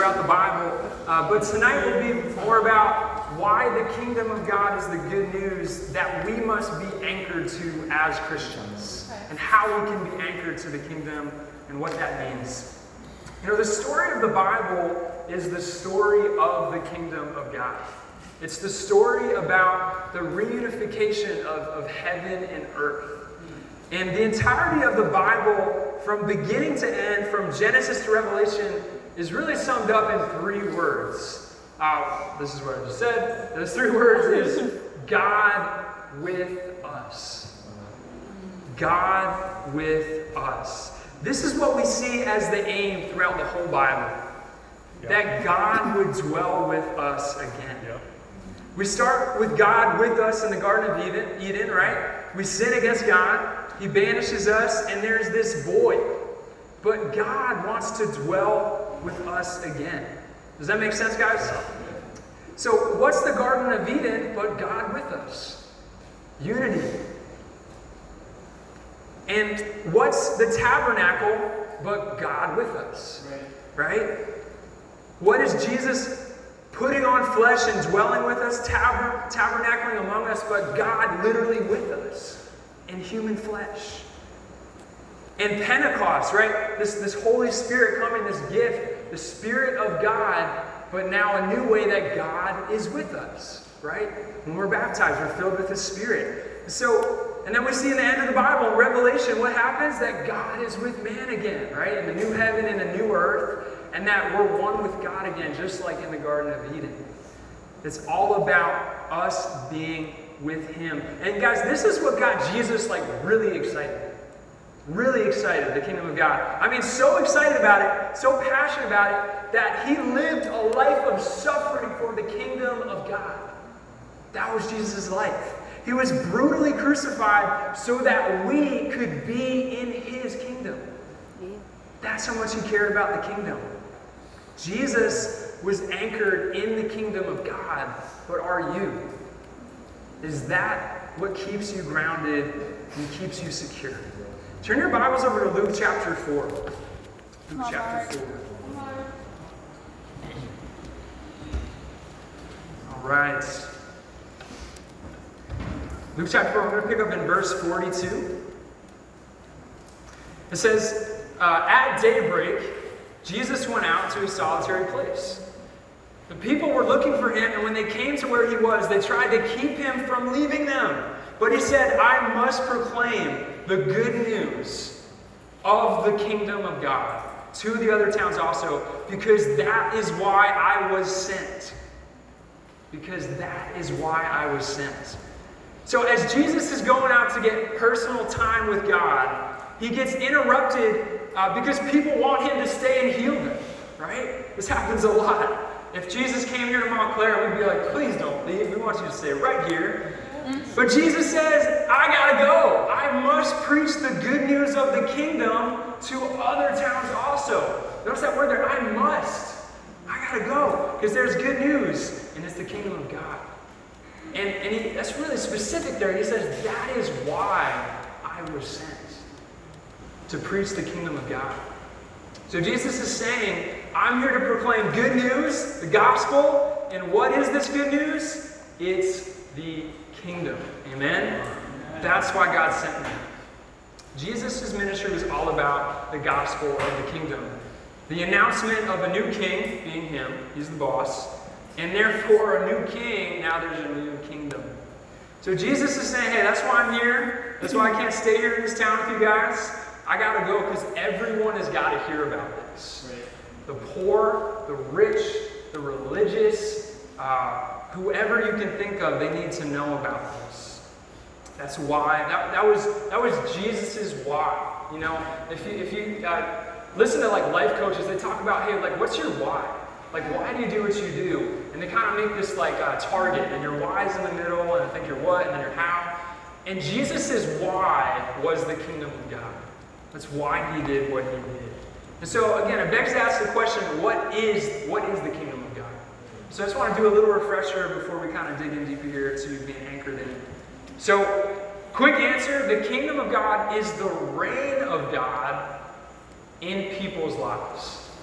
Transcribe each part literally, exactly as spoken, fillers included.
throughout the Bible. Uh, but tonight will be more about why the kingdom of God is the good news that we must be anchored to as Christians, and how we can be anchored to the kingdom and what that means. You know, the story of the Bible is the story of the kingdom of God. It's the story about the reunification of, of heaven and earth. And the entirety of the Bible, from beginning to end, from Genesis to Revelation, is really summed up in three words. Uh, this is what I just said. Those three words is God with us. God with us. This is what we see as the aim throughout the whole Bible. Yep. That God would dwell with us again. Yep. We start with God with us in the Garden of Eden, Eden, right? We sin against God. He banishes us, and there's this void. But God wants to dwell with us again. Does that make sense, guys? So what's the Garden of Eden but God with us? Unity. And what's the tabernacle but God with us? Right? What is Jesus putting on flesh and dwelling with us, taber- tabernacling among us, but God literally with us in human flesh? And Pentecost, right? This, this Holy Spirit coming, this gift, the Spirit of God, but now a new way that God is with us, right? When we're baptized, we're filled with the Spirit. So, and then we see in the end of the Bible, in Revelation, what happens? That God is with man again, right? In the new heaven and the new earth, and that we're one with God again, just like in the Garden of Eden. It's all about us being with Him. And guys, this is what got Jesus like really excited. Really excited, the kingdom of God. I mean, so excited about it, so passionate about it, that He lived a life of suffering for the kingdom of God. That was Jesus' life. He was brutally crucified so that we could be in His kingdom. That's how much He cared about the kingdom. Jesus was anchored in the kingdom of God, but are you? Is that what keeps you grounded and keeps you secure? Turn your Bibles over to Luke chapter four. Luke chapter four. All right. Luke chapter four, we're going to pick up in verse forty-two. It says, uh, at daybreak, Jesus went out to a solitary place. The people were looking for Him, and when they came to where He was, they tried to keep Him from leaving them. But He said, I must proclaim the good news of the kingdom of God to the other towns also, because that is why I was sent. Because that is why I was sent. So as Jesus is going out to get personal time with God, He gets interrupted uh, because people want Him to stay and heal them, right? This happens a lot. If Jesus came here to Montclair, we'd be like, please don't leave. We want you to stay right here. But Jesus says, I gotta go. I must preach the good news of the kingdom to other towns also. Notice that word there, I must. I gotta go. Because there's good news, and it's the kingdom of God. And, and he, that's really specific there. He says, that is why I was sent. To preach the kingdom of God. So Jesus is saying, I'm here to proclaim good news, the gospel. And what is this good news? It's the kingdom. Amen? Amen? That's why God sent me. Jesus' ministry was all about the gospel of the kingdom. The announcement of a new king, being Him, He's the boss, and therefore a new king, now there's a new kingdom. So Jesus is saying, hey, that's why I'm here. That's why I can't stay here in this town with you guys. I gotta go because everyone has got to hear about this. Right. The poor, the rich, the religious, uh, whoever you can think of, they need to know about this. That's why. That, that was that was Jesus's why. You know, if you if you uh, listen to like life coaches, they talk about, hey, like, what's your why? Like, why do you do what you do? And they kind of make this like uh, target, and your why's in the middle, and I think your what, and then your how. And Jesus's why was the kingdom of God. That's why He did what He did. And so again, it begs to ask the question, what is what is the kingdom of God? So I just want to do a little refresher before we kind of dig in deeper here to being anchored in it. So, quick answer, the kingdom of God is the reign of God in people's lives.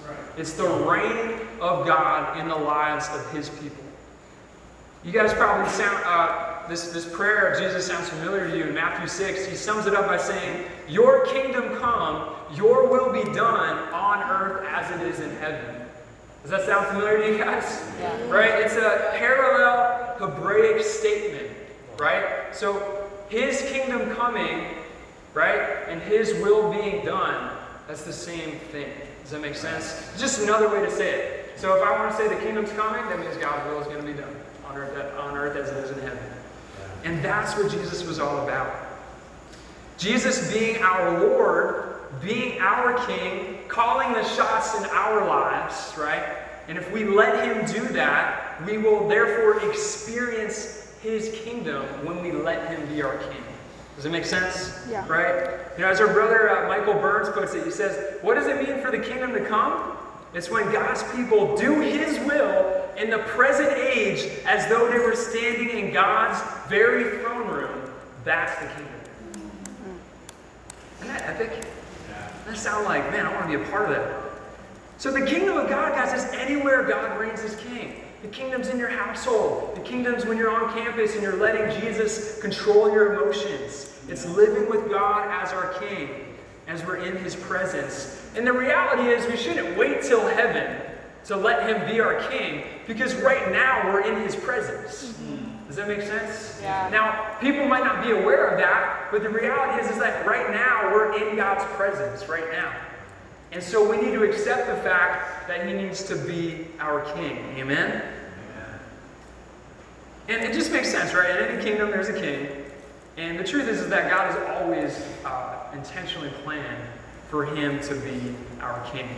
It's the reign of God in the lives of his people. You guys probably sound, uh, this, this prayer of Jesus sounds familiar to you in Matthew six. He sums it up by saying, your kingdom come, your will be done on earth as it is in heaven. Does that sound familiar to you guys? Yeah. Right? It's a parallel Hebraic statement, right? So his kingdom coming, right, and his will being done, that's the same thing. Does that make sense? It's just another way to say it. So if I want to say the kingdom's coming, that means God's will is going to be done on earth, on earth as it is in heaven. And that's what Jesus was all about. Jesus being our Lord, being our King, calling the shots in our lives, right? And if we let him do that, we will therefore experience his kingdom when we let him be our King. Does it make sense? Yeah. Right? You know, as our brother uh, Michael Burns puts it, he says, what does it mean for the kingdom to come? It's when God's people do his will in the present age as though they were standing in God's very throne room. That's the kingdom. Isn't that epic? That sound like, man, I want to be a part of that. So the kingdom of God, guys, is anywhere God reigns as king. The kingdom's in your household. The kingdom's when you're on campus and you're letting Jesus control your emotions. It's living with God as our king, as we're in his presence. And the reality is we shouldn't wait till heaven to let him be our king, because right now we're in his presence. Mm-hmm. Does that make sense? Yeah. Now, people might not be aware of that, but the reality is, is that right now we're in God's presence, right now. And so we need to accept the fact that he needs to be our king. Amen? Amen. And it just makes sense, right? In any kingdom, there's a king. And the truth is, is that God has always uh, intentionally planned for him to be our king.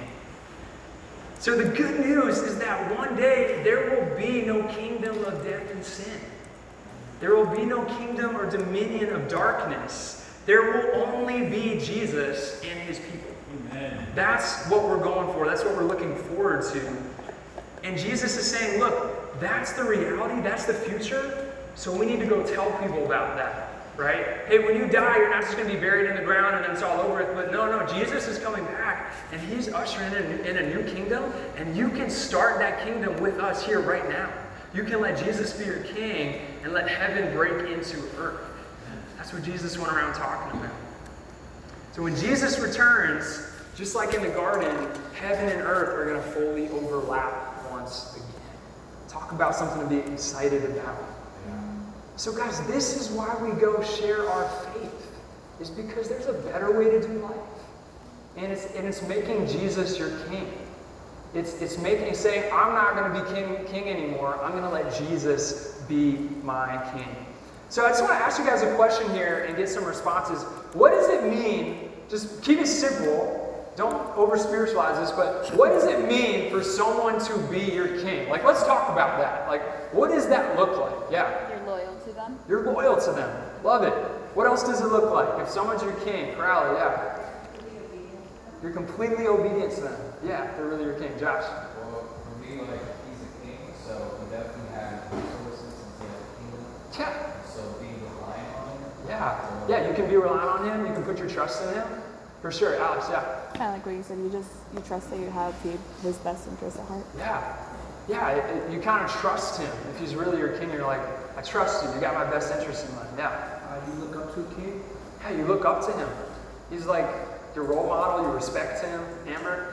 So the good news is that one day there will be no kingdom of death and sin. There will be no kingdom or dominion of darkness. There will only be Jesus and his people. Amen. That's what we're going for. That's what we're looking forward to. And Jesus is saying, look, that's the reality. That's the future. So we need to go tell people about that. Right? Hey, when you die, you're not just going to be buried in the ground and then it's all over with. But no, no, Jesus is coming back and he's ushering in a, in a new kingdom. And you can start that kingdom with us here right now. You can let Jesus be your king and let heaven break into earth. That's what Jesus went around talking about. So when Jesus returns, just like in the garden, heaven and earth are going to fully overlap once again. Talk about something to be excited about. So guys, this is why we go share our faith, is because there's a better way to do life. And it's and it's making Jesus your king. It's it's making saying, I'm not going to be king, king anymore. I'm going to let Jesus be my king. So I just want to ask you guys a question here and get some responses. What does it mean? Just keep it simple. Don't over-spiritualize this, but what does it mean for someone to be your king? Like, let's talk about that. Like, what does that look like? Yeah. You're loyal to them. You're loyal to them. Love it. What else does it look like? If someone's your king, Crowley, yeah. You're completely obedient to them. Yeah, they're really your king. Josh. Well, for me, like, he's a king, so he definitely has resources into the kingdom. Yeah. So being reliant on him. Yeah. Yeah, you can be reliant on him. You can put your trust in him. For sure. Alex, yeah. Kind of like what you said, you just, you trust that you have his best interest at heart. Yeah. Yeah, it, it, you kind of trust him. If he's really your king, you're like, I trust you. You got my best interest in mind. Yeah. Uh, you look up to a king? Yeah, you look up to him. He's like your role model. You respect him. Amber?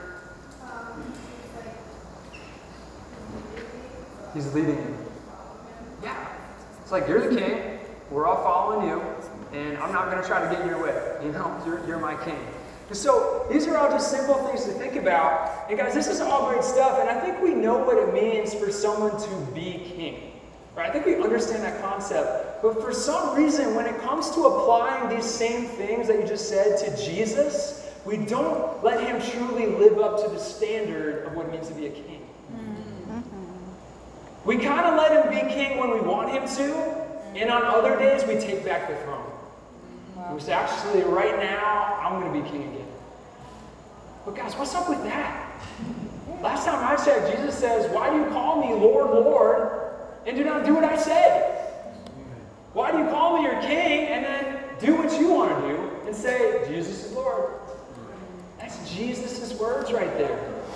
He's leading you. Yeah. It's like, you're the king. We're all following you. And I'm not going to try to get in your way. You know, you're, you're my king. And so these are all just simple things to think about. And guys, this is all great stuff. And I think we know what it means for someone to be king. Right? I think we understand that concept. But for some reason, when it comes to applying these same things that you just said to Jesus, we don't let him truly live up to the standard of what it means to be a king. Mm-hmm. We kind of let him be king when we want him to. And on other days, we take back the throne. Wow. We say, actually, right now, I'm going to be king again. But guys, what's up with that? Last time I checked, Jesus says, why do you call me Lord, Lord, and do not do what I say? Why do you call me your king and then do what you want to do and say, Jesus is Lord? That's Jesus' words right there.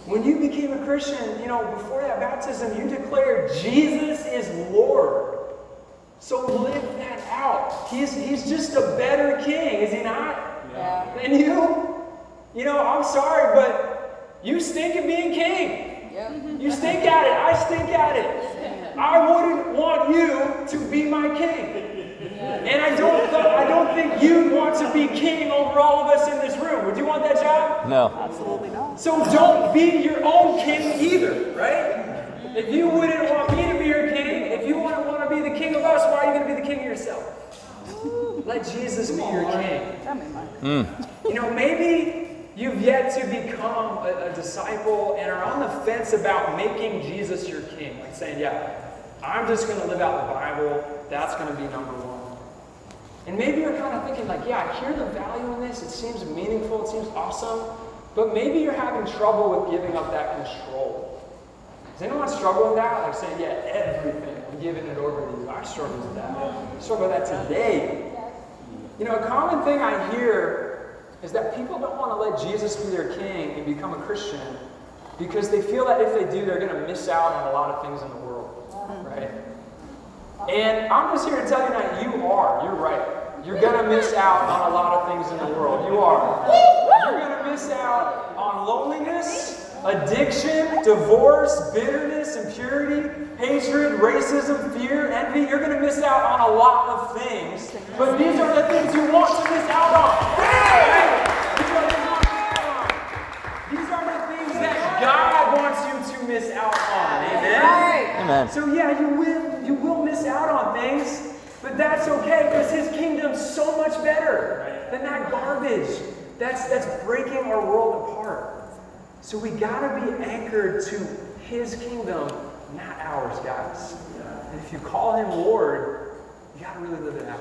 When you became a Christian, you know, before that baptism, you declared Jesus is Lord. So live that out. He's, he's just a better king, is he not? Yeah. Than you? You know, I'm sorry, but you stink at being king. Yep. You stink at it. I stink at it. I wouldn't want you to be my king. And I don't, th- I don't think you'd want to be king over all of us in this room. Would you want that job? No. Absolutely not. So don't be your own king either, right? If you wouldn't want me to be your king, if you wouldn't want to be the king of us, why are you going to be the king of yourself? Let Jesus be your king. That made my Mm. You know, maybe you've yet to become a, a disciple and are on the fence about making Jesus your king. Like saying, yeah, I'm just going to live out the Bible. That's going to be number one. And maybe you're kind of thinking like, yeah, I hear the value in this. It seems meaningful. It seems awesome. But maybe you're having trouble with giving up that control. Does anyone struggle with that? Like saying, yeah, everything, I'm giving it over to you. I struggle with that. I struggle with that today. You know, a common thing I hear is that people don't want to let Jesus be their king and become a Christian because they feel that if they do, they're going to miss out on a lot of things in the world, right? And I'm just here to tell you that you are. You're right. You're going to miss out on a lot of things in the world. You are. You're going to miss out on loneliness, addiction, divorce, bitterness, impurity, hatred, racism, fear, envy. You're going to miss out on a lot of things. But these are the things you want to miss out on. These are the things you want to miss out on. These are the things that God wants you to miss out on. Amen? Amen. So yeah, you will, you will miss out on things, but that's okay because His kingdom's so much better than that garbage that's, that's breaking our world apart. So we gotta be anchored to His kingdom, not ours, guys. And if you call Him Lord, you gotta really live it out.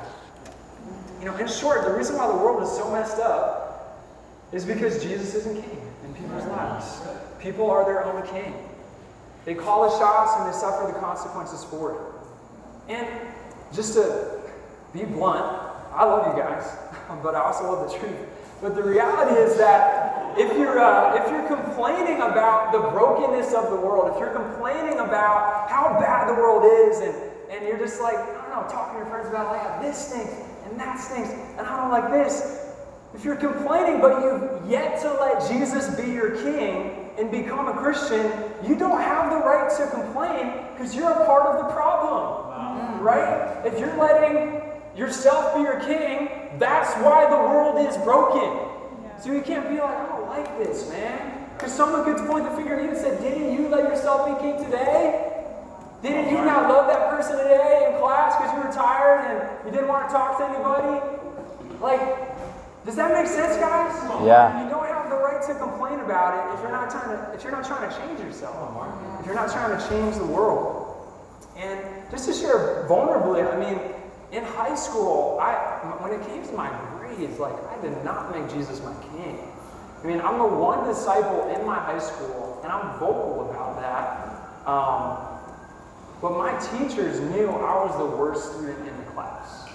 You know, in short, the reason why the world is so messed up is because Jesus isn't king in people's lives. People are their own king. They call the shots and they suffer the consequences for it. And just to be blunt, I love you guys, but I also love the truth. But the reality is that if you're uh, if you're complaining about the brokenness of the world, if you're complaining about how bad the world is, and, and you're just like, I don't know, talking to your friends about like, yeah, this stinks, and that stinks, and I don't like this. If you're complaining, but you've yet to let Jesus be your king and become a Christian, you don't have the right to complain because you're a part of the problem. Wow. Right? If you're letting yourself be your king, that's why the world is broken. Yeah. So you can't be like, I don't like this, man. Because someone could point the finger at you and say, didn't you let yourself be king today? Didn't you not love that person today in class because you were tired and you didn't want to talk to anybody? Like, does that make sense, guys? Yeah. You don't have the right to complain about it if you're not trying to if you're not trying to change yourself. If you're not trying to change the world. And just to share vulnerably, I mean, in high school, I when it came to my grades, like I did not make Jesus my king. I mean, I'm the one disciple in my high school, and I'm vocal about that. Um, but my teachers knew I was the worst student in the class.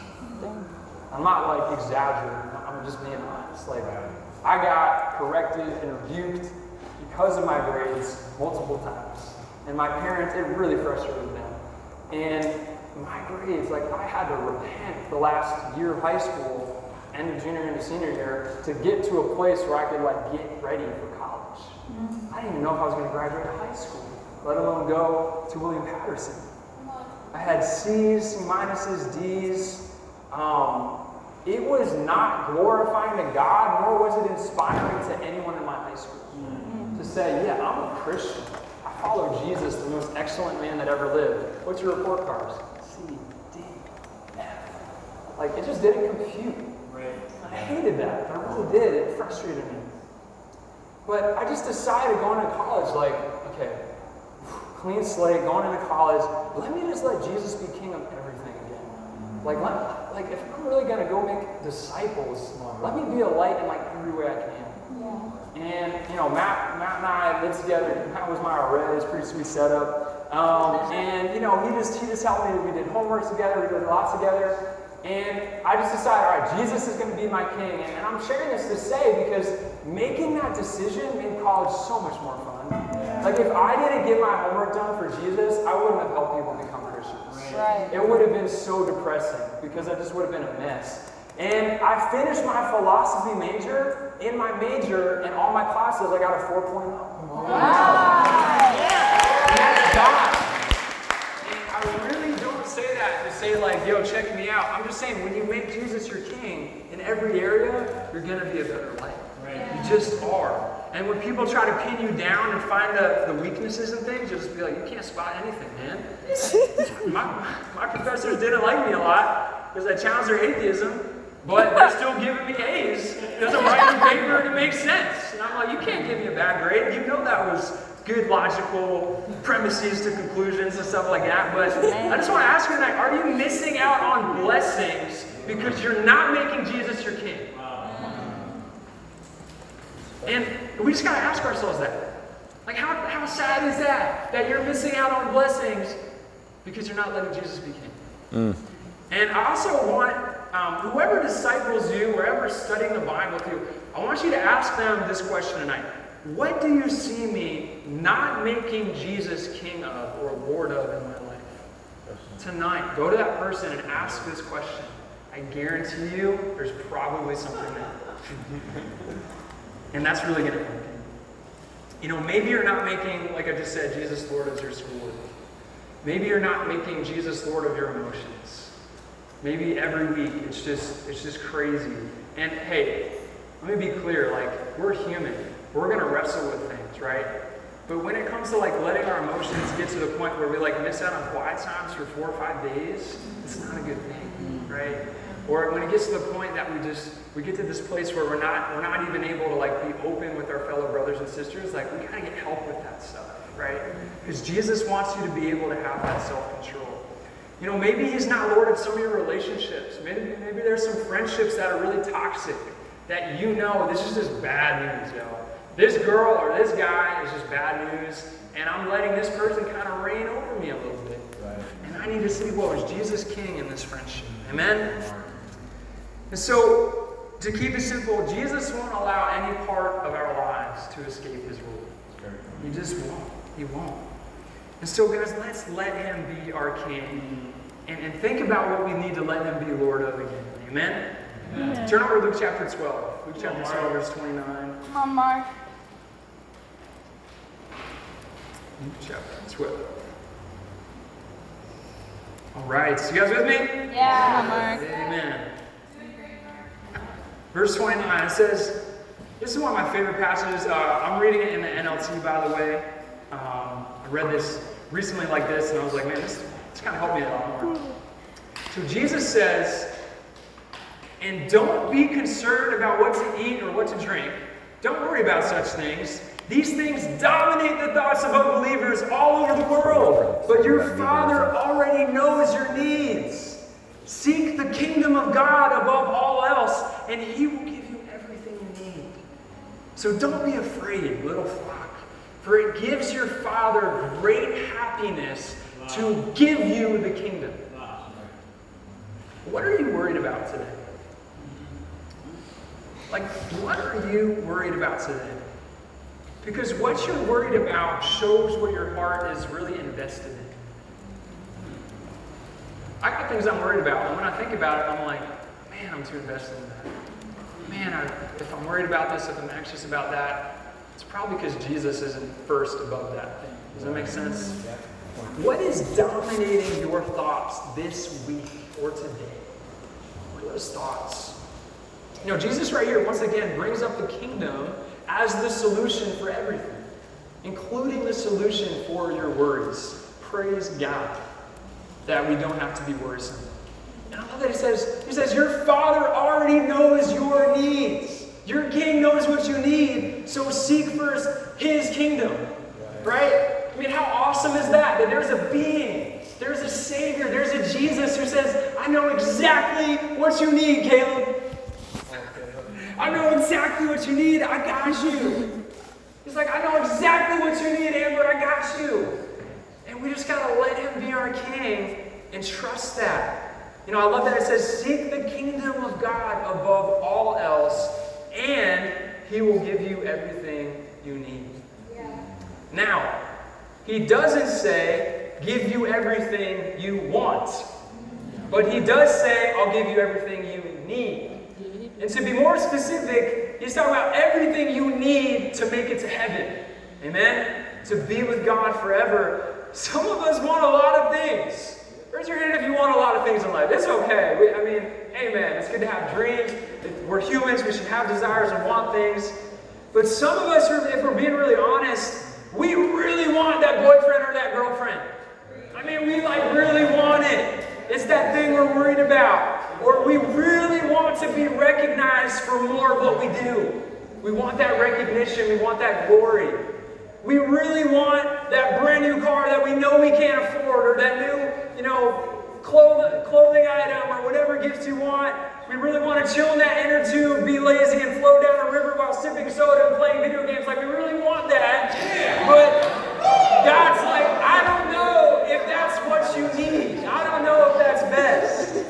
I'm not like exaggerating. I'm just being honest. Like, I got corrected and rebuked because of my grades multiple times. And my parents, it really frustrated them. And my grades, like, I had to repent the last year of high school, end of junior into senior year, to get to a place where I could, like, get ready for college. Mm-hmm. I didn't even know if I was going to graduate high school, let alone go to William Patterson. I had C's, C minuses, D's. Um, It was not glorifying to God, nor was it inspiring to anyone in my high school mm-hmm. to say, yeah, I'm a Christian. I follow Jesus, the most excellent man that ever lived. What's your report cards? C, D, F. Like, it just didn't compute. Right. I hated that. I really did. It frustrated me. But I just decided going to college, like, okay, clean slate, going into college, let me just let Jesus be king of everything again. Like, let, like if I'm really going to go make disciples, let me be a light in like every way I can. Yeah. And, you know, Matt, Matt and I lived together. Matt was my R A. It was a pretty sweet setup. Um, and, you know, he just, he just helped me. We did homework together. We did a lot together. And I just decided, all right, Jesus is going to be my king. And, and I'm sharing this to say because making that decision made college so much more fun. Like if I didn't get my homework done for Jesus, I wouldn't have helped people become Christians. Right. It would have been so depressing because I just would have been a mess. And I finished my philosophy major. In my major and all my classes, I got a four point oh. Wow. And that's God. And I really don't say that to say like, yo, check me out. I'm just saying when you make Jesus your king in every area, you're going to be a better life. Right. You just are. And when people try to pin you down and find the, the weaknesses and things, you'll just be like, you can't spot anything, man. my, my professors didn't like me a lot because I challenged their atheism, but they're still giving me A's because I'm writing a paper and it makes sense. And I'm like, you can't give me a bad grade. You know that was good logical premises to conclusions and stuff like that. But I just want to ask you tonight, are you missing out on blessings because you're not making Jesus your king? And we just got to ask ourselves that. Like, how, how sad is that? That you're missing out on blessings because you're not letting Jesus be king. Mm. And I also want um, whoever disciples you, wherever studying the Bible with you, I want you to ask them this question tonight. What do you see me not making Jesus king of or Lord of in my life? Tonight, go to that person and ask this question. I guarantee you there's probably something there. And that's really going to help you. You know, maybe you're not making, like I just said, Jesus Lord as your school. Maybe you're not making Jesus Lord of your emotions. Maybe every week it's just it's just crazy. And hey, let me be clear, like, we're human. We're going to wrestle with things, right? But when it comes to like letting our emotions get to the point where we like miss out on quiet times for four or five days, it's not a good thing, right? Or when it gets to the point that we just we get to this place where we're not we're not even able to like be open with our fellow brothers and sisters, like we gotta get help with that stuff, right? Because Jesus wants you to be able to have that self-control. You know, maybe he's not Lord of some of your relationships. Maybe maybe there's some friendships that are really toxic that you know this is just bad news, yo. This girl or this guy is just bad news, and I'm letting this person kind of reign over me a little bit. Right. And I need to see, well, is Jesus king in this friendship? Amen? And so, to keep it simple, Jesus won't allow any part of our lives to escape his rule. He just won't. He won't. And so, guys, let's let him be our king. And, and think about what we need to let him be Lord of again. Amen? Amen. Turn over to Luke chapter twelve. Luke chapter twelve, verse twenty-nine. Come on, Mark. Luke chapter twelve. All right, so you guys with me? Yeah. Come on, Mark. Amen. Verse twenty-nine, it says, this is one of my favorite passages. Uh, I'm reading it in the N L T, by the way. Um, I read this recently like this, and I was like, man, this, this kind of helped me a lot more. So Jesus says, and don't be concerned about what to eat or what to drink. Don't worry about such things. These things dominate the thoughts of unbelievers all over the world. But your Father already knows your needs. Seek the kingdom of God above all else, and he will give you everything you need. So don't be afraid, little flock, for it gives your Father great happiness to give you the kingdom. What are you worried about today? Like, what are you worried about today? Because what you're worried about shows what your heart is really invested in. I got things I'm worried about, and when I think about it, I'm like, man, I'm too invested in that. Man, I, if I'm worried about this, if I'm anxious about that, it's probably because Jesus isn't first above that thing. Does that make sense? What is dominating your thoughts this week or today? What are those thoughts? You know, Jesus right here, once again, brings up the kingdom as the solution for everything, including the solution for your worries. Praise God that we don't have to be worrisome. And I love that he says, he says, your Father already knows your needs. Your King knows what you need, so seek first his kingdom. Right? I mean, how awesome is that? That there's a being, there's a Savior, there's a Jesus who says, I know exactly what you need, Caleb. I know exactly what you need. I got you. He's like, I know exactly what you need, Amber. I got you. And we just got to let him be our king and trust that. You know, I love that it says, seek the kingdom of God above all else, and he will give you everything you need. Yeah. Now, he doesn't say, give you everything you want. But he does say, I'll give you everything you need. And to be more specific, he's talking about everything you need to make it to heaven. Amen? To be with God forever. Some of us want a lot of things. Raise your hand if you want a lot of things in life. It's okay. We, I mean, amen. It's good to have dreams. We're humans. We should have desires and want things. But some of us, are, if we're being really honest, we really want that boyfriend or that girlfriend. I mean, we like really want it. It's that thing we're worried about. Or we really want to be recognized for more of what we do. We want that recognition. We want that glory. We really want that brand new car that we know we can't afford, or that new, you know, clothing, clothing item, or whatever gifts you want. We really want to chill in that inner tube, be lazy, and flow down a river while sipping soda and playing video games. Like, we really want that. But God's like, I don't know if that's what you need. I don't know if that's best.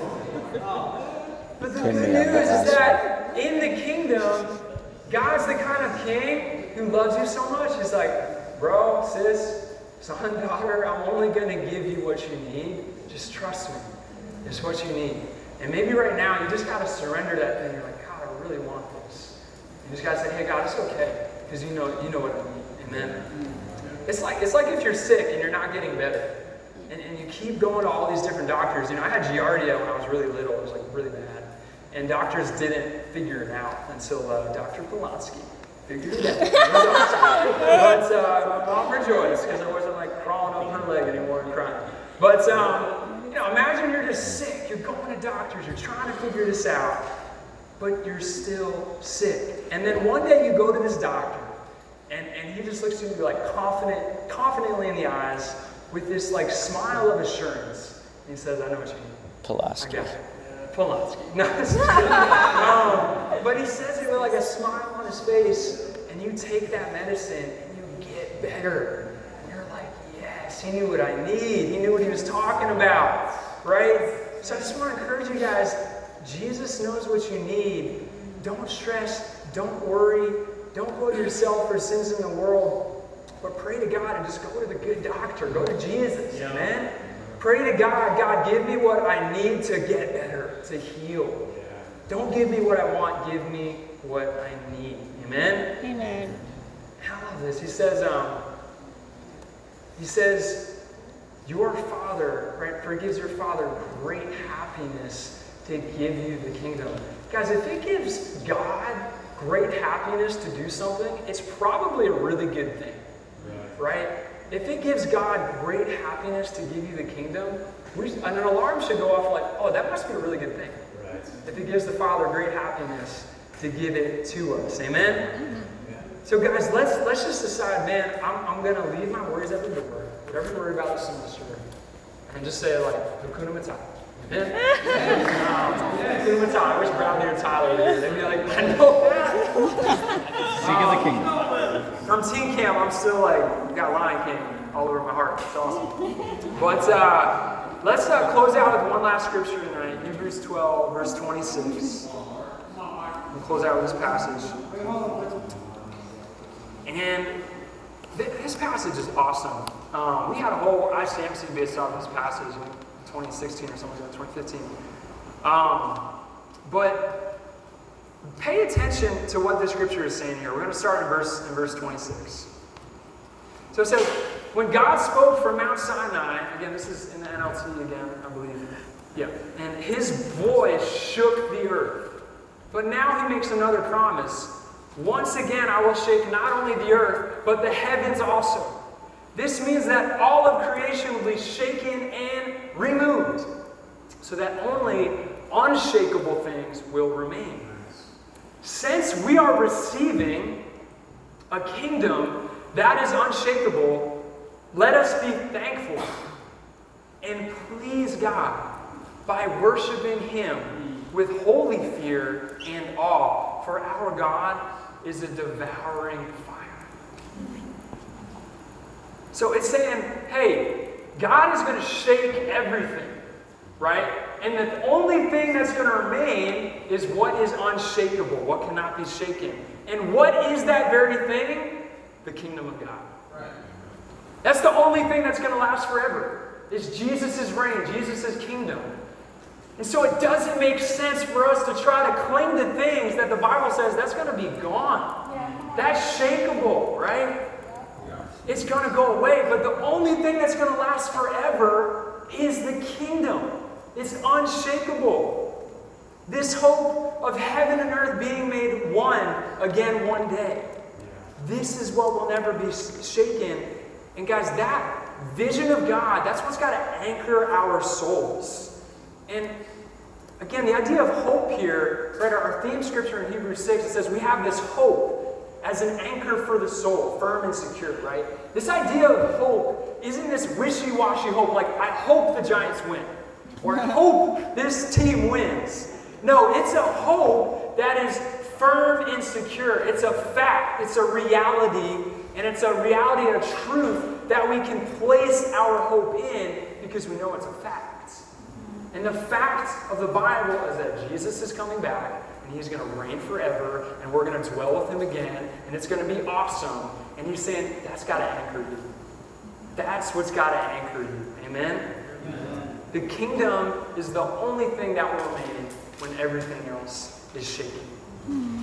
But the good news is that in the kingdom, God's the kind of king who loves you so much. He's like, bro, sis, son, daughter, I'm only going to give you what you need. Just trust me. It's what you need. And maybe right now you just got to surrender that thing. You're like, God, I really want this. You just got to say, hey, God, it's okay. Because you know, you know what I need. Amen. It's like, it's like if you're sick and you're not getting better. And, and you keep going to all these different doctors. You know, I had Giardia when I was really little. It was like really bad. And doctors didn't figure it out until uh, Doctor Polanski figured it out. But uh, my mom rejoiced because I wasn't like crawling up her leg anymore and crying. But um, you know, imagine you're just sick. You're going to doctors. You're trying to figure this out, but you're still sick. And then one day you go to this doctor, and, and he just looks at you like confident, confidently in the eyes with this like smile of assurance. And he says, "I know what you need." Pulaski. I got you. Pulaski. No, it's just kidding. um, but he says it with like a smile on his face, and you take that medicine and you get better. And you're like, yes, he knew what I need. He knew what he was talking about, right? So I just want to encourage you guys, Jesus knows what you need. Don't stress, don't worry, don't put yourself or sins in the world, but pray to God and just go to the good doctor. Go to Jesus, yeah. Amen? Pray to God, God, give me what I need to get better, to heal. Yeah. Don't give me what I want, give me what I need. Amen? Amen. I love this. He says, um, he says, your Father, right, forgives your Father great happiness to give you the kingdom. Guys, if it gives God great happiness to do something, it's probably a really good thing, right? right? If it gives God great happiness to give you the kingdom, we, and an alarm should go off like, oh, that must be a really good thing. Right. If it gives the Father great happiness to give it to us. Amen? Mm-hmm. Yeah. So guys, let's let's just decide, man, I'm, I'm going to leave my worries at the door, whatever you worry about this semester, and just say like, Hakuna Matata. Amen? um, Hakuna Matata. I wish Bradley or Tyler were here. They'd be like, I know that. Seek of the kingdom. From teen camp, I'm still like, got Lion King all over my heart. It's awesome. But uh, let's uh, close out with one last scripture tonight. Hebrews twelve, verse twenty-six. We'll close out with this passage. And th- this passage is awesome. Um, we had a whole I C M C based off this passage in twenty sixteen or something like that, twenty fifteen. Um, but pay attention to what the scripture is saying here. We're going to start in verse in verse twenty-six. So it says, when God spoke from Mount Sinai, again, this is in the N L T again, I believe. Yeah. And his voice shook the earth. But now he makes another promise. Once again, I will shake not only the earth, but the heavens also. This means that all of creation will be shaken and removed, so that only unshakable things will remain. Since we are receiving a kingdom that is unshakable, let us be thankful and please God by worshiping Him with holy fear and awe, for our God is a devouring fire. So it's saying, hey, God is going to shake everything, right? And the only thing that's going to remain is what is unshakable, what cannot be shaken. And what is that very thing? The kingdom of God. That's the only thing that's going to last forever, is Jesus' reign, Jesus' kingdom. And so it doesn't make sense for us to try to cling to things that the Bible says that's going to be gone. That's shakeable, right? It's going to go away, but the only thing that's going to last forever is the kingdom. It's unshakable. This hope of heaven and earth being made one again one day. This is what will never be shaken. And guys, that vision of God, that's what's got to anchor our souls. And again, the idea of hope here, right, our theme scripture in Hebrews six, it says we have this hope as an anchor for the soul, firm and secure, right? This idea of hope isn't this wishy-washy hope, like, I hope the Giants win, or I hope this team wins. No, it's a hope that is firm and secure. It's a fact, it's a reality, and it's a reality and a truth that we can place our hope in because we know it's a fact. And the fact of the Bible is that Jesus is coming back, and he's going to reign forever, and we're going to dwell with him again, and it's going to be awesome. And he's saying, that's got to anchor you. That's what's got to anchor you. Amen? Amen? The kingdom is the only thing that will remain when everything else is shaken. Mm-hmm.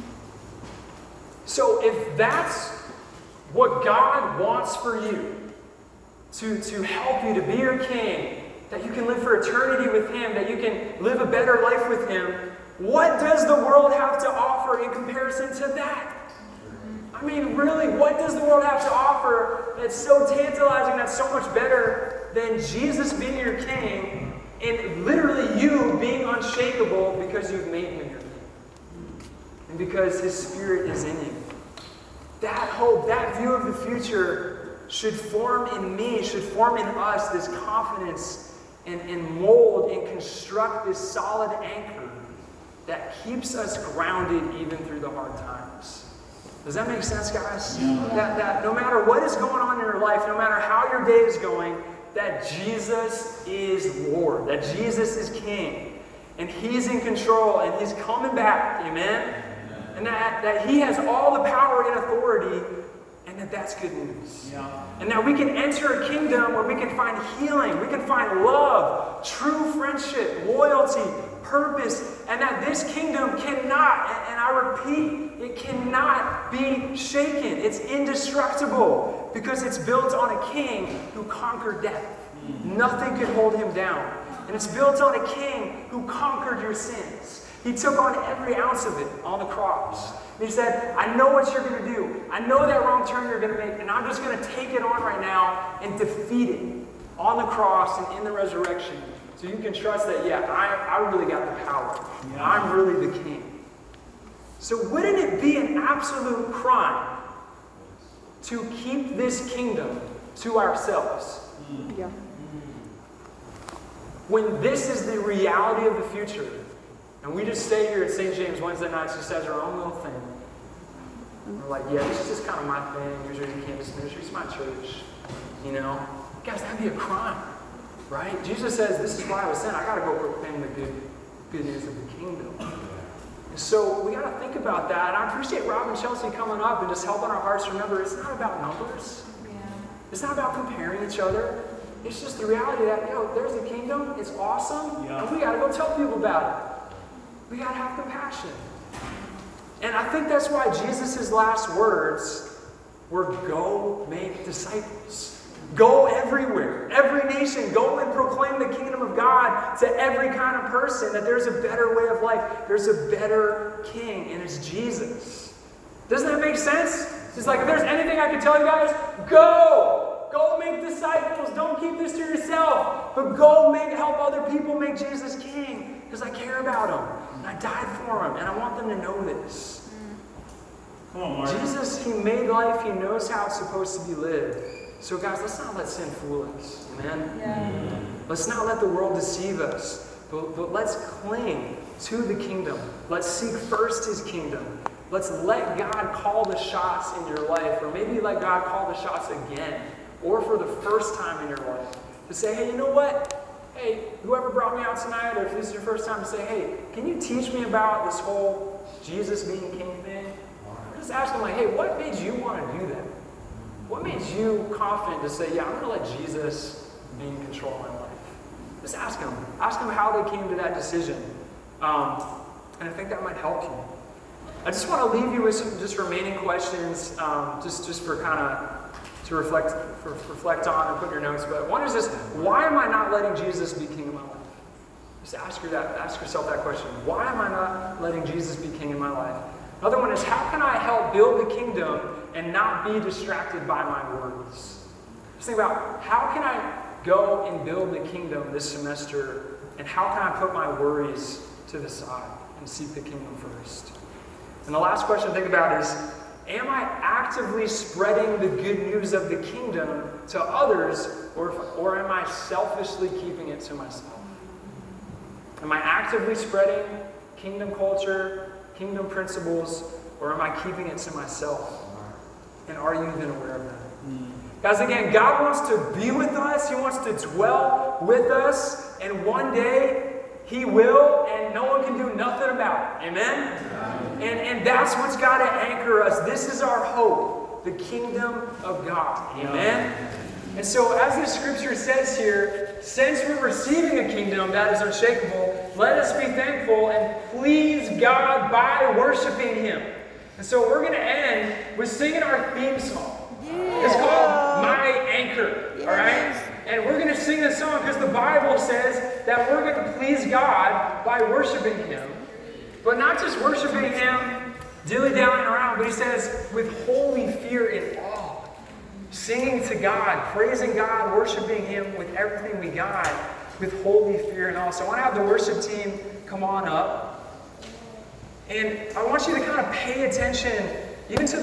So if that's what God wants for you, to, to help you to be your king, that you can live for eternity with him, that you can live a better life with him, what does the world have to offer in comparison to that? I mean, really, what does the world have to offer that's so tantalizing, that's so much better than Jesus being your king and literally you being unshakable because you've made him your king and because his spirit is in you? That hope, that view of the future should form in me, should form in us this confidence and, and mold and construct this solid anchor that keeps us grounded even through the hard times. Does that make sense, guys? Yeah. That, that no matter what is going on in your life, no matter how your day is going, that Jesus is Lord, that Jesus is King, and he's in control, and he's coming back, amen? Amen. And that, that he has all the power and authority, and that that's good news. Yeah. And that we can enter a kingdom where we can find healing, we can find love, true friendship, loyalty, purpose, and that this kingdom cannot, and I repeat, it cannot be shaken. It's indestructible because it's built on a king who conquered death. Nothing could hold him down. And it's built on a king who conquered your sins. He took on every ounce of it on the cross. And he said, I know what you're going to do. I know that wrong turn you're going to make, and I'm just going to take it on right now and defeat it on the cross and in the resurrection. So you can trust that, yeah, I, I really got the power. Yeah. I'm really the king. So wouldn't it be an absolute crime to keep this kingdom to ourselves? Yeah. When this is the reality of the future, and we just stay here at Saint James Wednesday nights just as our own little thing. And we're like, yeah, this is just kind of my thing. Usually the campus ministry, it's my church. You know? Guys, that'd be a crime. Right? Jesus says, this is why I was sent. I got to go proclaim the good, good news of the kingdom. And so we got to think about that. And I appreciate Rob and Chelsea coming up and just helping our hearts remember it's not about numbers. Yeah. It's not about comparing each other. It's just the reality that, yo, there's the kingdom. It's awesome. Yeah. And we got to go tell people about it. We got to have compassion. And I think that's why Jesus' last words were, go make disciples. Go everywhere, every nation, go and proclaim the kingdom of God to every kind of person, that there's a better way of life. There's a better king, and it's Jesus. Doesn't that make sense? It's like, if there's anything I can tell you guys, go! Go make disciples. Don't keep this to yourself, but go make help other people make Jesus king, because I care about them, and I died for them, and I want them to know this. Come on, Mark. Jesus, he made life. He knows how it's supposed to be lived. So guys, let's not let sin fool us, amen? Yeah. Let's not let the world deceive us, but, but let's cling to the kingdom. Let's seek first his kingdom. Let's let God call the shots in your life, or maybe let God call the shots again, or for the first time in your life, to say, hey, you know what? Hey, whoever brought me out tonight, or if this is your first time, to say, hey, can you teach me about this whole Jesus being king thing? Or just ask them, like, hey, what made you want to do that? What made you confident to say, yeah, I'm going to let Jesus be in control of my life? Just ask him. Ask him how they came to that decision. Um, and I think that might help you. I just want to leave you with some just remaining questions, um, just, just for kind of to reflect for, reflect on and put in your notes. But one is this: why am I not letting Jesus be king of my life? Just ask her that. Ask yourself that question. Why am I not letting Jesus be king in my life? Another one is, how can I help build the kingdom and not be distracted by my worries? Just think about, how can I go and build the kingdom this semester, and how can I put my worries to the side and seek the kingdom first? And the last question to think about is, am I actively spreading the good news of the kingdom to others, or, if, or am I selfishly keeping it to myself? Am I actively spreading kingdom culture, kingdom principles, or am I keeping it to myself? And are you even aware of that? Guys, again, God wants to be with us. He wants to dwell with us. And one day, He will, and no one can do nothing about it. Amen? And, and that's what's got to anchor us. This is our hope, the kingdom of God. Amen? And so, as the scripture says here, since we're receiving a kingdom that is unshakable, let us be thankful and please God by worshiping Him. And so we're going to end with singing our theme song. Yeah. It's called My Anchor. Yes. All right? And we're going to sing this song because the Bible says that we're going to please God by worshiping Him. But not just worshiping Him, dilly-dallying around, but He says with holy fear and awe. Singing to God, praising God, worshiping Him with everything we got, with holy fear and awe. So I want to have the worship team come on up. And I want you to kind of pay attention even to the